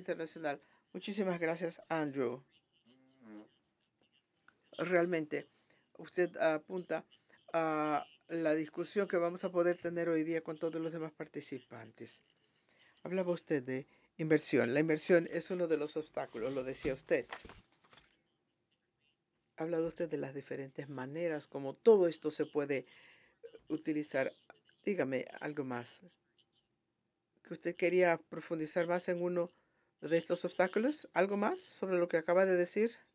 internacional. Muchísimas gracias, Andrew. Realmente, usted apunta a la discusión que vamos a poder tener hoy día con todos los demás participantes. Hablaba usted de inversión. La inversión es uno de los obstáculos, lo decía usted. Ha hablado usted de las diferentes maneras como todo esto se puede utilizar. Dígame algo más. ¿Que usted quería profundizar más en uno de estos obstáculos? ¿Algo más sobre lo que acaba de decir?